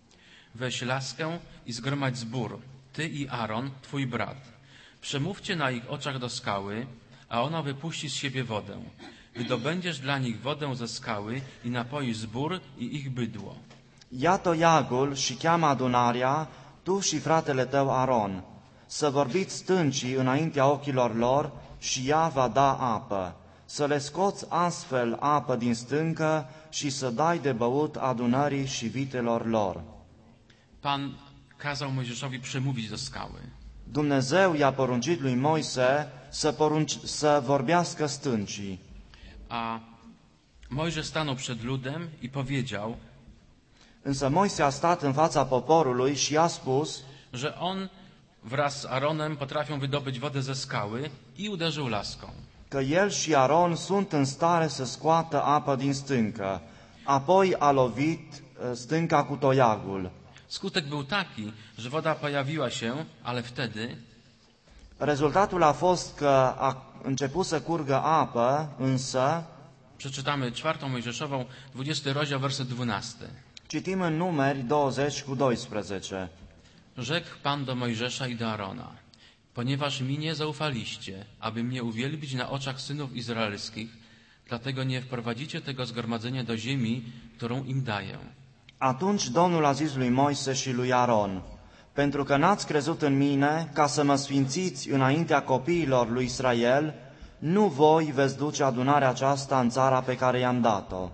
Weź laskę i zgromadź zbór, ty i Aaron, twój brat. Przemówcie na ich oczach do skały, a ona wypuści z siebie wodę. Wydobędziesz dla nich wodę ze skały i napoisz zbór i ich bydło. Ia toiagul și cheamă adunarea, tu și fratele tău Aron, să vorbiți stâncii înaintea ochilor lor și ea va da apă. Să le scoți astfel apă din stâncă și să dai de băut adunării și vitelor lor. Pan kazał Mojżeszowi przemówić do skały. Dumnezeu i-a poruncit lui Moise să vorbească stâncii. A Mojżesz stanął przed ludem i powiedział, Însă Moise a stat în fața poporului și a spus że on wraz z Aaronem potrafią wydobyć wodę ze skały i uderzył laską. că el și Aron sunt în stare să scoată apă din stâncă. Apoi a lovit stânca cu toiagul. Skutek był taki, że woda pojawiła się, ale wtedy Rezultatul a fost că a început să curgă apă, însă, przeczytamy 4 Mojżeszową, 20 rozdział, werset 12. citim în Numeri 20:12. Rzekł Pan do Mojżesza i do Arona, ponieważ mi nie zaufaliście, aby mnie uwielbić na oczach synów izraelskich, dlatego nie wprowadzicie tego zgromadzenia do ziemi, którą im daję. Atunci Domnul a zis lui Moise și lui Aron, pentru că n-ați crezut în mine ca să mă sfințiți înaintea copiilor lui Israel, nu voi veți duce adunarea aceasta în țara pe care i-am dat-o.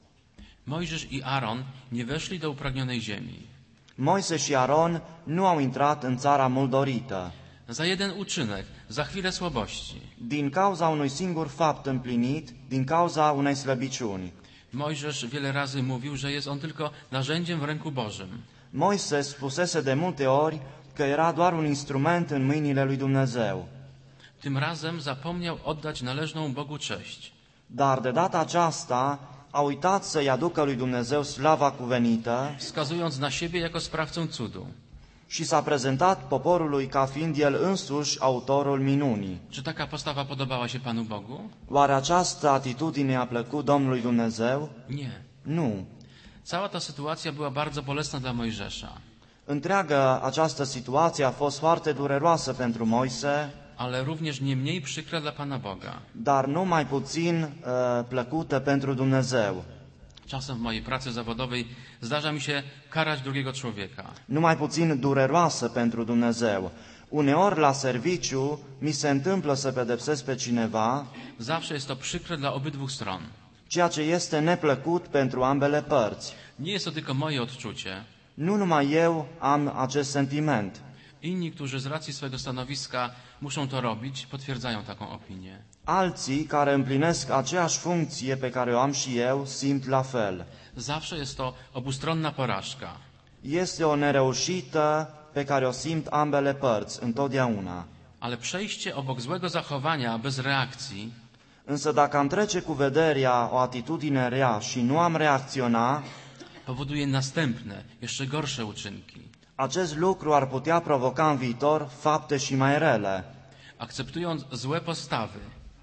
Mojżesz i Aaron nie weszli do upragnionej ziemi. Moise și Aron nu au intrat în țara mult dorită, Za jeden uczynek, za chwilę słabości. din cauza unui singur fapt împlinit, din cauza unei slăbiciuni. Mojżesz wiele razy mówił, że jest on tylko narzędziem w ręku Bożym. Moise spusese de multe ori că era doar un instrument în mâinile lui Dumnezeu. Tym razem zapomniał oddać należną Bogu cześć. Dar de data aceasta a uitat să-i aducă lui Dumnezeu slava cuvenită Wskazując na siebie jako sprawcę cudu. și s-a prezentat poporului ca fiind el însuși autorul minunii. Czy taka postawa podobała się Panu Bogu? Oare această atitudine a plăcut Domnului Dumnezeu? Nie. Nu. Cała ta sytuacja była bardzo bolesna dla Mojżesza, Întreaga această situație a fost foarte dureroasă pentru Moise, ale również nie mniej przykra dla Pana Boga. dar nu mai puțin plăcută pentru Dumnezeu. Czasem w mojej pracy zawodowej zdarza mi się karać drugiego człowieka. Nu mai puțin dureroasă pentru Dumnezeu. Uneori la serviciu mi se întâmplă să pedepsesc pe cineva, Zawsze jest to przykre dla obydwu stron. ceea ce este neplăcut pentru ambele părți. Nie jest to tylko moje odczucie. Nu numai eu am acest sentiment. Inni, którzy z racji swojego stanowiska muszą to robić, potwierdzają taką opinię. Alții care împlinesc aceeași funcție pe care o am și eu simt la fel. Zawsze jest to obustronna porażka. Este o nereușită pe care o simt ambele părți, întotdeauna. Ale przejście obok złego zachowania bez reakcji Însă dacă am trece cu vederea o atitudine rea și nu am reacționa, powoduje następne, jeszcze gorsze uczynki. acest lucru ar putea provoca în viitor fapte și mai rele. Akceptując złe postawy,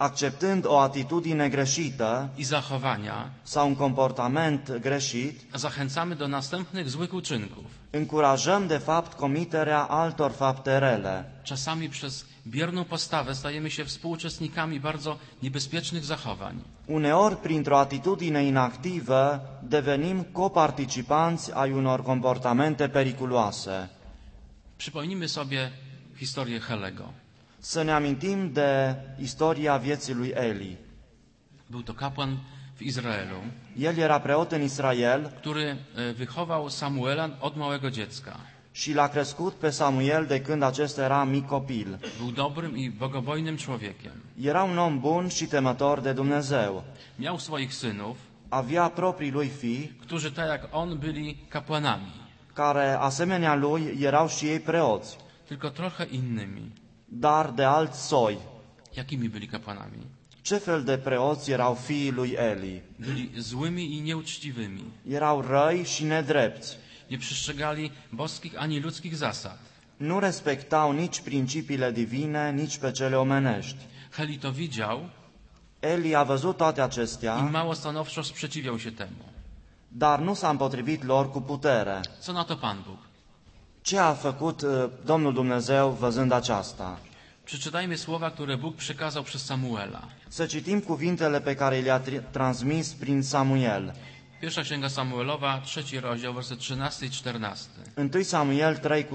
acceptând o atitudine greșită i zachowania, sau un comportament greșit, zachęcamy do następnych złych uczynków. încurajăm de fapt comiterea altor fapte rele. Czasami przez bierną postawę stajemy się współuczestnikami bardzo niebezpiecznych zachowań. Uneori, printr-o atitudine inactivă, devenim coparticipanți ai unor comportamente periculoase. Przypomnijmy sobie historię Helego. Să ne amintim de istoria vieții lui Eli. Był to kapłan w Izraelu, El era preot în Israel który wychował Samuela od małego dziecka. și l-a crescut pe Samuel de când acesta era mic copil. Był dobrym i bogobojnym człowiekiem. Era un om bun și temător de Dumnezeu. Miał swoich synów, Avea proprii lui fii, którzy tak jak on byli kapłanami, care, asemenea lui, erau și ei preoți, tylko trochę innymi. dar de alt soi. Jakimi byli kapłanami? Ce fel de preoți erau fiii lui Eli? Byli złymi i nieuczciwymi. Erau răi și nedrepți. Nie przestrzegali boskich ani ludzkich zasad. Nu respectau nici principiile divine, nici pe cele omenești. Heli to widział Eli a văzut toate i acestea, mało stanowczo sprzeciwiał się temu. dar nu s-a împotrivit lor cu putere. Co na to Pan Bóg? Ce a făcut Domnul Dumnezeu văzând aceasta? Przeczytajmy słowa, które Bóg przekazał przez Samuela. Să citim cuvintele pe care le-a transmis prin Samuel. Pierwsza Księga Samuelowa, 3 rozdział, werset 13 i 14. 1 Samuel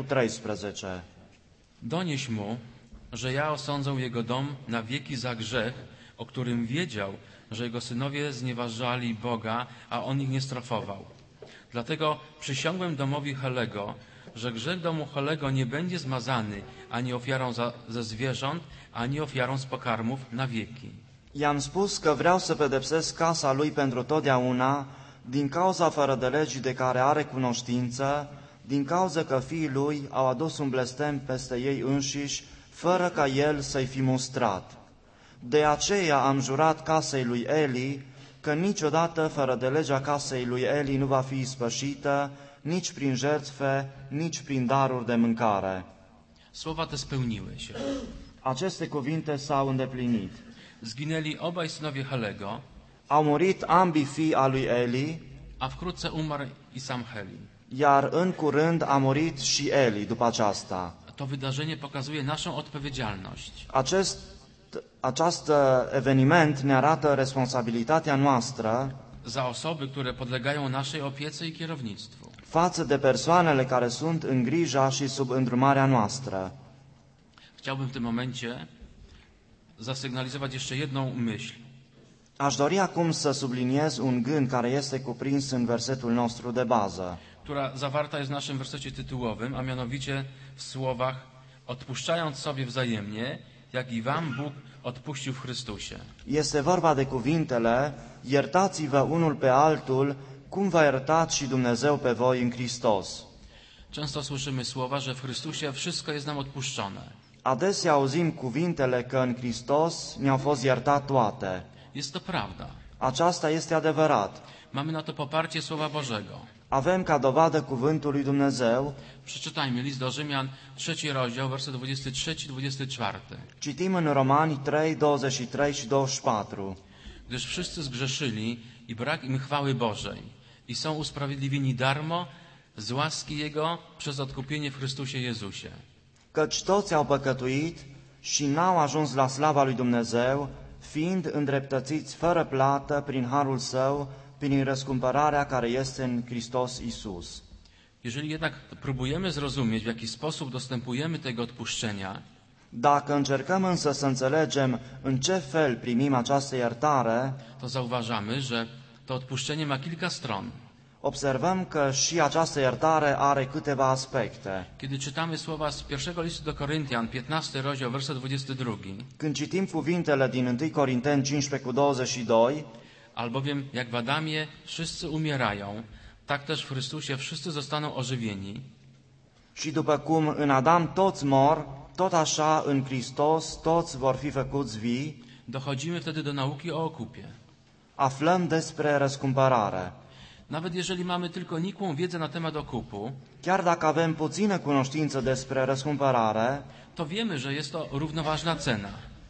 3:13. Donieś mu, że ja osądzę jego dom na wieki za grzech, o którym wiedział, że jego synowie znieważali Boga, a on ich nie strafował. Dlatego przysiągłem domowi Helego, że grzech domu Helego nie będzie zmazany ani ofiarą ze zwierząt, ani ofiarą z pokarmów na wieki. I-am spus că vreau să pedepsesc casa lui pentru totdeauna, din cauza fără de legi de care are cunoștință, din cauza că fiii lui au adus un blestem peste ei înșiși, fără ca el să-i fi mustrat. De aceea am jurat casei lui Eli că niciodată fără de legea casei lui Eli nu va fi ispășită, nici prin jertfe, nici prin daruri de mâncare. Słowa te spełniły się. Aceste cuvinte s-au îndeplinit. Zginęli obaj synowie Helego, Au murit ambii fii a lui Eli, a wkrótce umarł i sam Heli. iar în curând a murit și Eli după aceasta. To wydarzenie pokazuje naszą odpowiedzialność. Acest eveniment ne arată responsabilitatea noastră Za osoby, które podlegają naszej opiece i kierownictwu. față de persoanele care sunt în grija și sub îndrumarea noastră. Chciałbym w tym momencie zasygnalizować jeszcze jedną myśl. Aș dori acum să subliniez un gând care este cuprins în versetul nostru de bază, Która zawarta jest w naszym wersecie tytułowym, a mianowicie w słowach odpuszczając sobie wzajemnie, jak i wam Bóg odpuścił w Chrystusie. Este vorba de cuvintele: iertați-vă unul pe altul, cum v-a iertat și Dumnezeu pe voi în Hristos. Często słyszymy słowa, że w Chrystusie wszystko jest nam odpuszczone. Adesea auzim cuvintele că în Hristos mi-au fost iertat toate. Jest to prawda. Aceasta este adevărat. Mamy na to poparcie Słowa Bożego. Avem ca dovadă cuvântul lui Dumnezeu. Przeczytajmy list do Rzymian, 3 rozdział, werset 23-24. Citim în Romani 3, 23 și 24. Gdyż wszyscy zgrzeszyli i brak im chwały Bożej i są usprawiedliwieni darmo z łaski Jego przez odkupienie w Chrystusie Jezusie. Căci toți au păcătuit și n-au ajuns la slava lui Dumnezeu, fiind îndreptățiți fără plată prin harul său, prin răscumpărarea care este în Hristos Iisus. Jeżeli jednak próbujemy zrozumieć, w jaki sposób dostępujemy tego odpuszczenia, Dacă încercăm însă să înțelegem în ce fel primim această iertare, to zauważamy, że to odpuszczenie ma kilka stron. observăm că și această iertare are câteva aspecte. Kiedy czytamy słowa z pierwszego listu do Koryntian, 15 rozdział, werset 22, Când citim cuvintele din 1 Corinteni 15:22, albowiem jak w Adamie wszyscy umierają, tak też w Chrystusie wszyscy zostaną ożywieni, și după cum în Adam toți mor, tot așa în Hristos toți vor fi făcuți vii, dochodzimy wtedy do nauki o okupie. aflăm despre răscumpărare. Nawet jeżeli mamy tylko nikłą wiedzę na temat okupu, Chiar dacă avem puțină cunoștință despre răscumpărare, to wiemy, że jest to równoważna cena.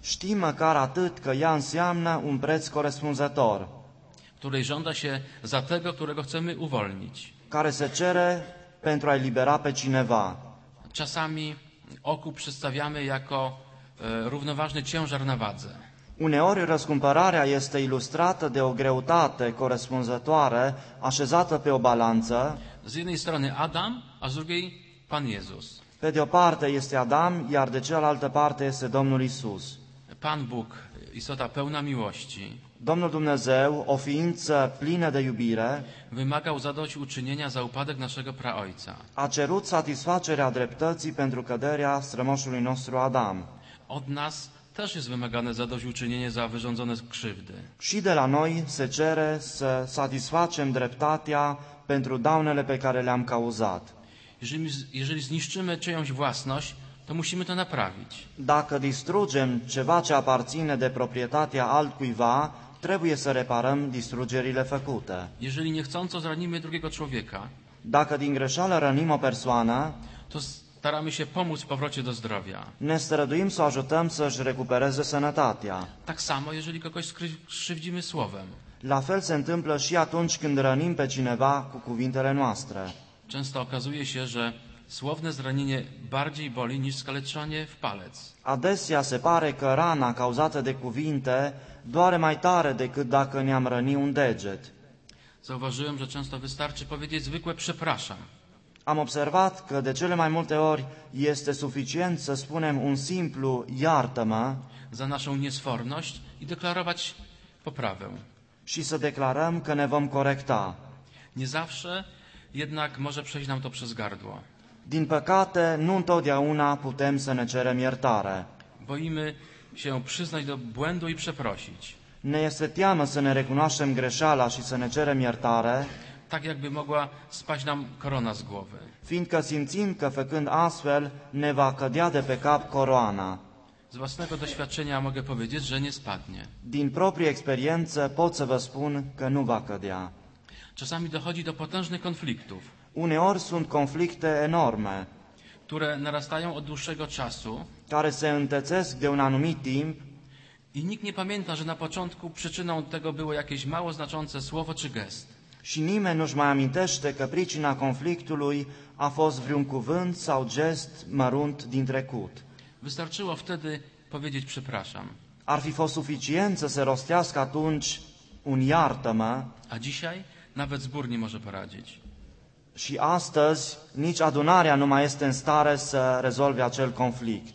Știm măcar atât că ea înseamnă un preț corespunzător, której żąda się za tego, którego chcemy uwolnić. care se cere pentru a elibera pe cineva. Czasami okup przedstawiamy jako równoważny ciężar na wadze. Uneori răscumpărarea este ilustrată de o greutate corespunzătoare așezată pe o balanță. Z jednej strony Adam, a z drugiej Pan Jezus. Pe de o parte este Adam, iar de cealaltă parte este Domnul Isus. Pan Bóg, istota pełna miłości, Domnul Dumnezeu, o ființă plină de iubire, wymagał zadośćuczynienia za upadek naszego praojca. a cerut satisfacerea dreptății pentru căderea strămoșului nostru Adam. Od nas też jest wymagane zadośćuczynienie za wyrządzone krzywdy. Și de la noi se cere să satisfacem dreptatea pentru daunele pe care le-am cauzat. Jeżeli zniszczymy czyjąś własność, to musimy to naprawić. Dacă distrugem ceva ce aparține de proprietatea altcuiva, trebuie să reparăm distrugerile făcute. Jeżeli niechcąco zranimy drugiego człowieka, Dacă din greșeală rănim o persoană, to staramy się pomóc w powrocie do zdrowia. ne străduim să o ajutăm să-și recupereze sănătatea. Tak samo, jeżeli kogoś skrzywdzimy słowem. La fel se întâmplă și atunci când rănim pe cineva cu cuvintele noastre. Często okazuje się, że słowne zranienie bardziej boli niż skaleczanie w palec. Adesea se pare că rana cauzată de cuvinte doare mai tare decât dacă ne-am răni un deget. Zauważyłem, że często wystarczy powiedzieć zwykłe przepraszam. Am observat că de cele mai multe ori este suficient să spunem un simplu iartă-mă Za naszą niesforność i deklarować poprawę. și să declarăm că ne vom corecta. Nie zawsze jednak może przejść nam to przez gardło. Din păcate, nu întotdeauna putem să ne cerem iertare. Boimy się przyznać do błędu i przeprosić. Ne este teamă să ne recunoaștem greșeala și să ne cerem iertare, Tak jakby mogła spaść nam korona z głowy. fiindcă simțim că făcând astfel ne va cădea de pe cap coroana. Z własnego doświadczenia mogę powiedzieć, że nie spadnie. Din proprie experiență pot să vă spun că nu va cădea. Czasami dochodzi do potężnych konfliktów, Uneori sunt conflicte enorme, które narastają od dłuższego czasu care se întețesc de un anumit timp i nikt nie pamięta, że na początku przyczyną tego było jakieś mało znaczące słowo czy gest. și nimeni nu-și mai amintește că pricina conflictului a fost vreun cuvânt sau gest mărunt din trecut. Wystarczyło wtedy powiedzieć przepraszam. Ar fi fost suficient să se rostească atunci un iartă-mă A dzisiaj nawet zbór nie może poradzić. și astăzi nici adunarea nu mai este în stare să rezolve acel conflict.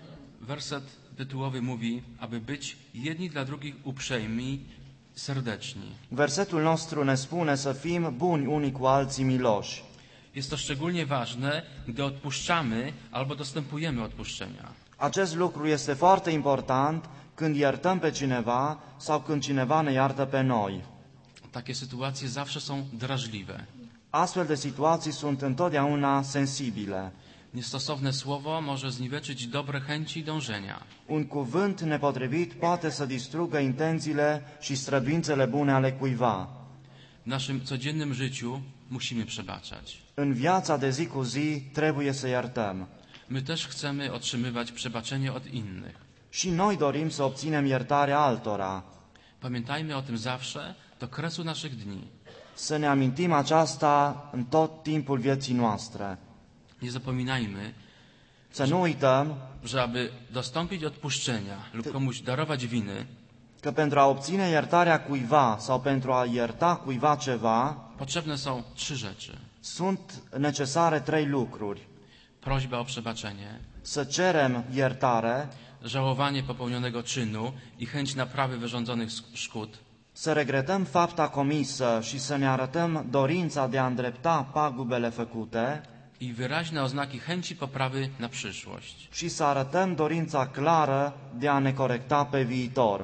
Werset tytułowy mówi, aby być jedni dla drugich uprzejmi, serdeczni. Versetul nostru ne spune să fim buni unii cu alții miloși. Jest to szczególnie ważne, gdy odpuszczamy albo dostępujemy odpuszczenia. Acest lucru este foarte important când iertăm pe cineva sau când cineva ne iartă pe noi. Takie sytuacje zawsze są drażliwe. Astfel de situații sunt întotdeauna sensibile. Niestosowne słowo może zniweczyć dobre chęci i dążenia. Un cuvânt nepotrivit poate să distrugă intențiile și străduințele bune ale cuiva. W naszym codziennym życiu musimy przebaczać. În viața de zi cu zi trebuie să iertăm. My też chcemy otrzymywać przebaczenie od innych. Și noi dorim să obținem iertarea altora. Pamiętajmy o tym zawsze, do kresu naszych dni. Să ne amintim aceasta în tot timpul vieții noastre. Nie zapominajmy, Să nu uităm że aby dostąpić odpuszczenia lub komuś darować winy, că pentru a obține iertarea cuiva sau pentru a ierta cuiva ceva, potrzebne są 3 rzeczy. sunt necesare 3 lucruri. Prośba o przebaczenie, Să cerem iertare, żałowanie popełnionego czynu i chęć naprawy wyrządzonych szkód să regretăm fapta comisă și să ne arătăm dorința de a îndrepta pagubele făcute i wyraźne oznaki chęci poprawy na przyszłość. și să arătăm dorința clară de a ne corecta pe viitor.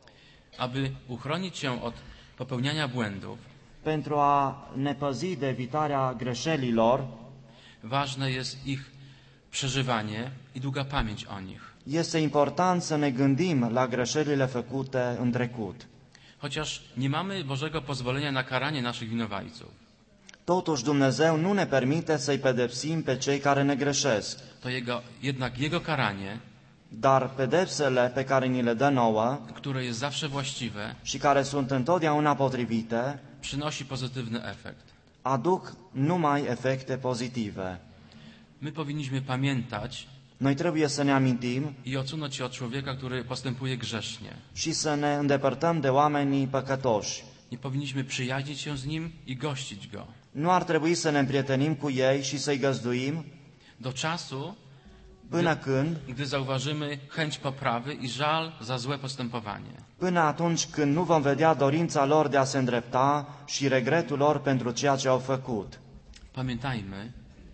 Aby uchronić się od popełniania błędów, Pentru a ne păzi de evitarea greșelilor, ważne jest ich przeżywanie i długa pamięć o nich. este important să ne gândim la greșelile făcute în trecut. Chociaż nie mamy Bożego pozwolenia na karanie naszych winowajców, Totuși Dumnezeu nu ne permite să-i pedepsim pe cei care ne greșesc. to jednak Jego karanie Dar pedepsele pe care ni le dă nouă które jest zawsze właściwe, și care sunt întotdeauna potrivite, przynosi pozytywny efekt. aduc numai efecte pozitive. My powinniśmy pamiętać Noi trebuie să ne amintim i odsunąć się od człowieka, który postępuje grzesznie. și să ne îndepărtăm de oamenii păcătoși. Nie powinniśmy przyjaźnić się z nim i gościć go. Nu ar trebui să ne împrietenim cu ei și să-i găzduim Do czasu, până când, gdy zauważymy chęć poprawy i żal za złe postępowanie. până atunci când nu vom vedea dorința lor de a se îndrepta și regretul lor pentru ceea ce au făcut. Pamiętajmy,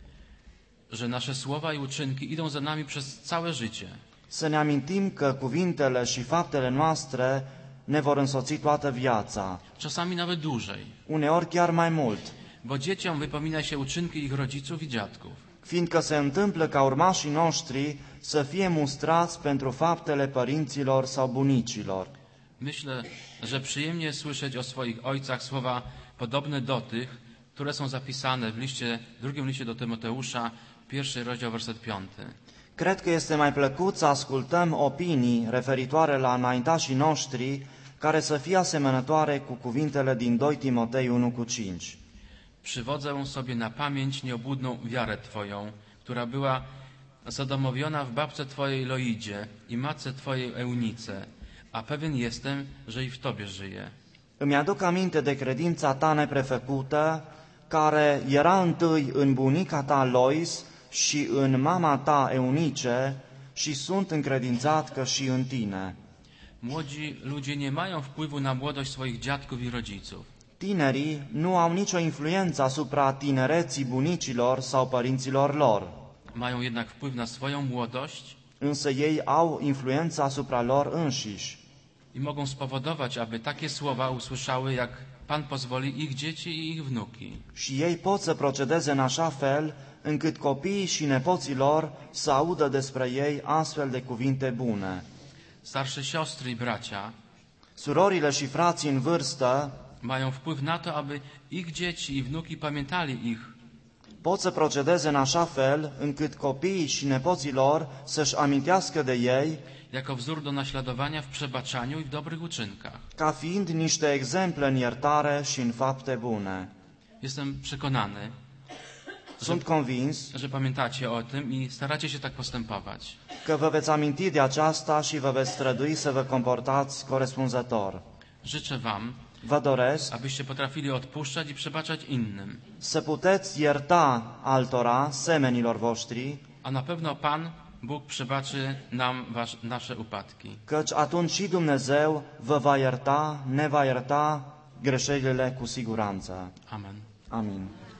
że nasze słowa i uczynki idą za nami przez całe życie. Să ne amintim că cuvintele și faptele noastre ne vor însoți toată viața, Czasami nawet dłużej, uneori chiar mai mult, bo dzieciom wypomina się uczynki ich rodziców i dziadków. fiindcă se întâmplă ca urmașii noștri să fie mustrați pentru faptele părinților sau bunicilor. Myślę, że przyjemnie jest słyszeć o swoich ojcach słowa podobne do tych, które są zapisane w drugim liście do Tymoteusza, 1 rozdział, werset 5. Cred că este mai plăcut să ascultăm opinii referitoare la înaintașii noștri care să fie asemănătoare cu cuvintele din 2 Timotei 1:5. Przywodzę sobie na pamięć nieobłudną wiarę Twoją, która była zadomowiona w babce Twojej Loidzie i matce Twojej Eunice, a pewien jestem, że i w Tobie żyje. Îmi aduc aminte de credința ta neprefăcută, care era întâi în bunica ta Lois și în mama ta Eunice, și sunt încredințat că și în tine. Młodzi ludzie nie mają wpływu na młodość swoich dziadków i rodziców. Tinerii nu au nicio influență asupra tinereții bunicilor sau părinților lor, Mają jednak wpływ na swoją młodość însă ei au influență asupra lor înșiși i mogą spowodować, aby takie słowa usłyszały, jak Pan pozwoli, ich dzieci i ich wnuki. și ei pot să procedeze în așa fel încât copiii și nepoții lor să audă despre ei astfel de cuvinte bune. Starsze siostry i bracia Surorile și frații în vârstă mają wpływ na to, aby ich dzieci i wnuki pamiętali ich, pot să procedeze în așa fel încât copiii și nepoții lor să-și amintească de ei jako wzór do naśladowania w przebaczaniu i w dobrych uczynkach. ca fiind niște exemple în iertare și în fapte bune. Jestem przekonany, Sunt convins że pamiętacie o tym i staracie się tak postępować. că vă veți aminti de aceasta și vă veți strădui să vă comportați corespunzător. Życzę wam, Vă doresc abyście potrafili odpuszczać i przebaczać innym. să puteți ierta altora, semenilor voștri, A na pewno Pan, Bóg, przebaczy nam nasze upadki. căci atunci și Dumnezeu vă va ierta, ne va ierta greșelile cu siguranță. Amen. Amin.